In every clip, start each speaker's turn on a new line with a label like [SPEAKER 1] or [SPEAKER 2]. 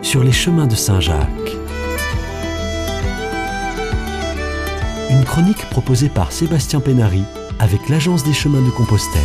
[SPEAKER 1] sur les chemins de Saint-Jacques. Une chronique proposée par Sébastien Pénary avec l'Agence des chemins de Compostelle.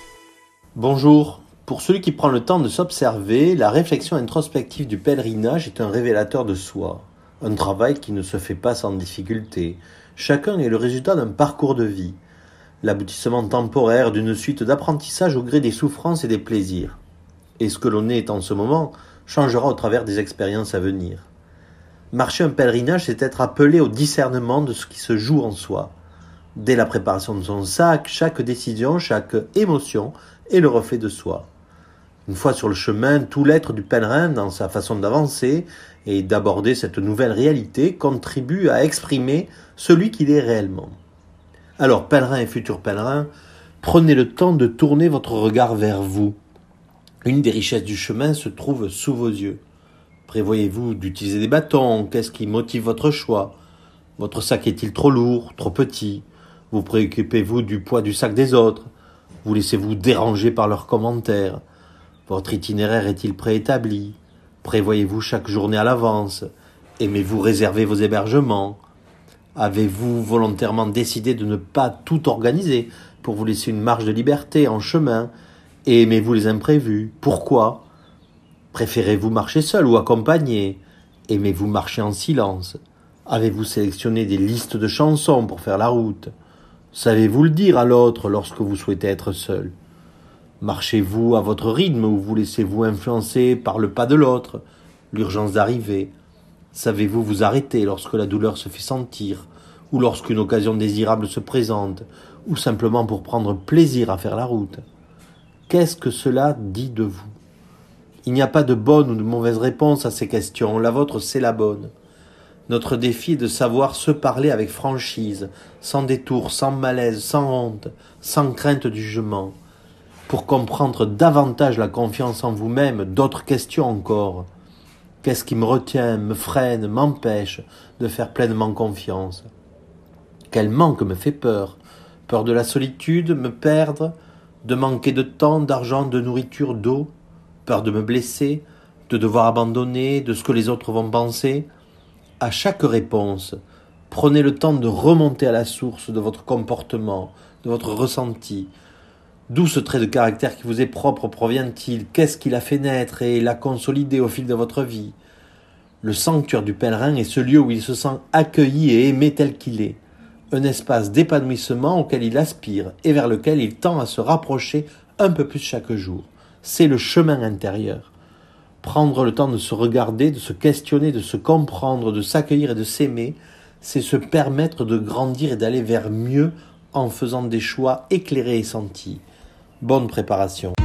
[SPEAKER 2] Bonjour. Pour celui qui prend le temps de s'observer, la réflexion introspective du pèlerinage est un révélateur de soi. Un travail qui ne se fait pas sans difficulté. Chacun est le résultat d'un parcours de vie. L'aboutissement temporaire d'une suite d'apprentissages au gré des souffrances et des plaisirs. Et ce que l'on est en ce moment changera au travers des expériences à venir. Marcher un pèlerinage, c'est être appelé au discernement de ce qui se joue en soi. Dès la préparation de son sac, chaque décision, chaque émotion est le reflet de soi. Une fois sur le chemin, tout l'être du pèlerin, dans sa façon d'avancer et d'aborder cette nouvelle réalité, contribue à exprimer celui qu'il est réellement. Alors, pèlerin et futur pèlerin, prenez le temps de tourner votre regard vers vous. Une des richesses du chemin se trouve sous vos yeux. Prévoyez-vous d'utiliser des bâtons? Qu'est-ce qui motive votre choix? Votre sac est-il trop lourd, trop petit? Vous préoccupez-vous du poids du sac des autres? Vous laissez-vous déranger par leurs commentaires? Votre itinéraire est-il préétabli? Prévoyez-vous chaque journée à l'avance? Aimez-vous réserver vos hébergements? Avez-vous volontairement décidé de ne pas tout organiser pour vous laisser une marge de liberté en chemin? Et aimez-vous les imprévus? Pourquoi? Préférez-vous marcher seul ou accompagné? Aimez-vous marcher en silence? Avez-vous sélectionné des listes de chansons pour faire la route? Savez-vous le dire à l'autre lorsque vous souhaitez être seul? Marchez-vous à votre rythme ou vous laissez-vous influencer par le pas de l'autre, l'urgence d'arriver? Savez-vous vous arrêter lorsque la douleur se fait sentir, ou lorsqu'une occasion désirable se présente, ou simplement pour prendre plaisir à faire la route? Qu'est-ce que cela dit de vous? Il n'y a pas de bonne ou de mauvaise réponse à ces questions, la vôtre c'est la bonne. Notre défi est de savoir se parler avec franchise, sans détour, sans malaise, sans honte, sans crainte du jugement. Pour comprendre davantage la confiance en vous-même, d'autres questions encore. Qu'est-ce qui me retient, me freine, m'empêche de faire pleinement confiance? Quel manque me fait peur? Peur de la solitude, me perdre, de manquer de temps, d'argent, de nourriture, d'eau? Peur de me blesser, de devoir abandonner, de ce que les autres vont penser? À chaque réponse, prenez le temps de remonter à la source de votre comportement, de votre ressenti. D'où ce trait de caractère qui vous est propre provient-il? Qu'est-ce qui l'a fait naître et l'a consolidé au fil de votre vie? Le sanctuaire du pèlerin est ce lieu où il se sent accueilli et aimé tel qu'il est. Un espace d'épanouissement auquel il aspire et vers lequel il tend à se rapprocher un peu plus chaque jour. C'est le chemin intérieur. Prendre le temps de se regarder, de se questionner, de se comprendre, de s'accueillir et de s'aimer, c'est se permettre de grandir et d'aller vers mieux en faisant des choix éclairés et sentis. Bonne préparation.